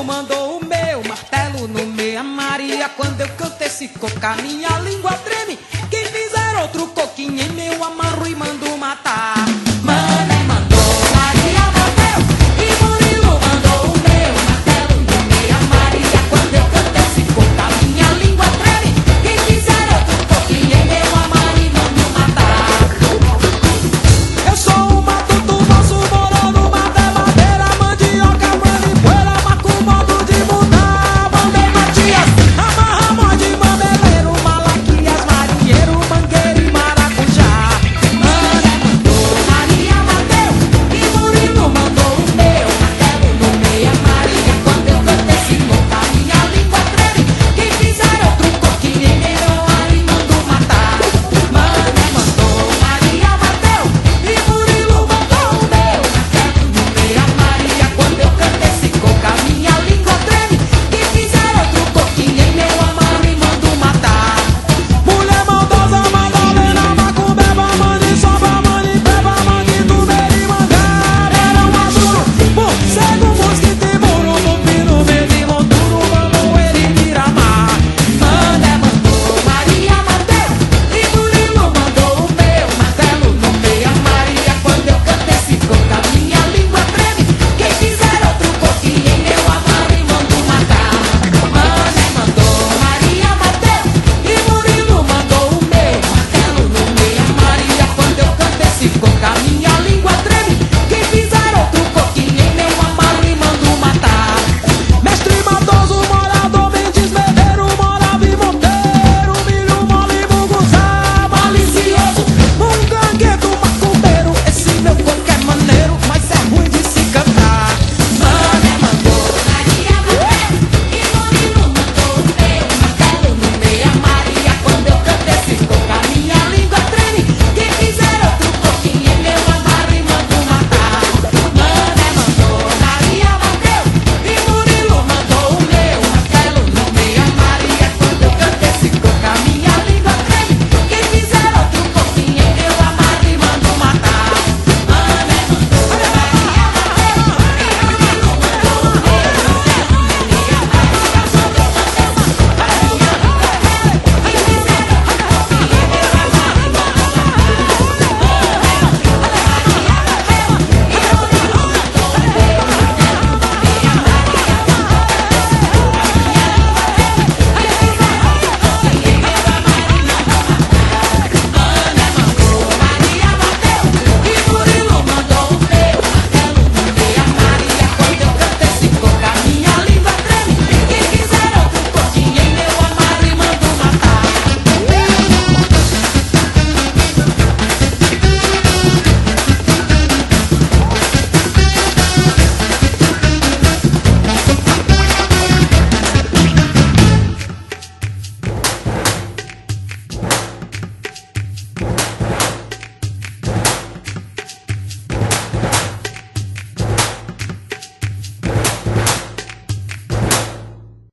mandou o meu martelo no meio. A Maria, quando eu canto esse coca, minha língua treme. Quem fizer outro coquinho em meu amarro e mando matar. Mané mandou, Maria bateu. E Murilo mandou o meu martelo no meio. A Maria, quando eu canto esse coca, minha língua treme. Quem fizer outro coquinho em meu amarro e mando matar. Eu sou o matuto, nosso morando, mata madeira, mandioca, manipoeira, maco, modo de mudar. Mandei Matias, amarra mó de mameleiro, Malaquias, marinheiro, mangueiro e maracujá. Mané mandou, Maria bateu. E Murilo mandou o meu martelo no meio. A Maria, quando eu canto esse coca, minha língua treme. Quem fizer outro coquinho em meu ar e mando matar. Mané mandou, Maria bateu. E Murilo mandou o meu martelo no meio. A Maria, quando eu canto esse coca, minha língua treme. Quem fizer outro coquinho em meu amarro e mando matar. Mulher maldosa, Madalena, macubeba, mani, soba, mani, beba, mani, tubeira e mangar. Era um azul, morcego, mosquito e muro, lupino, verde, monturo, mamoeiro e miramar. Mané mandou, Maria bateu. E Murilo mandou o meu martelo no meio. A Maria, quando eu canto esse coca, minha língua treme. Quem fizer outro coquinho em meu amarro e mando matar. Mané mandou, Maria bateu. E Murilo mandou o meu martelo no meio. A Maria, quando eu canto esse coca, minha língua treme. Quem fizer outro coquinho em meu amarro e mando matar. Mestre maldoso, morador, mendiz, bebeiro, morava e monteiro, milho, mole, munguzá, malicioso, um ganguedo, macumbeiro. Esse meu coco é maneiro, mas é ruim de se cantar. Mané mandou, Maria bateu. E Murilo mandou o meu martelo no meio. A Maria, quando eu canto esse coca, minha língua treme. Quem fizer outro coquinho em meu amarro e mando matar. Mané mandou, Maria bateu. E Murilo mandou o meu martelo no meio. A Maria, quando eu canto esse coca, minha língua treme. Quem fizer outro coquinho em meu amarro e mando matar. Mané mandou, Maria bateu. E Murilo mandou o meu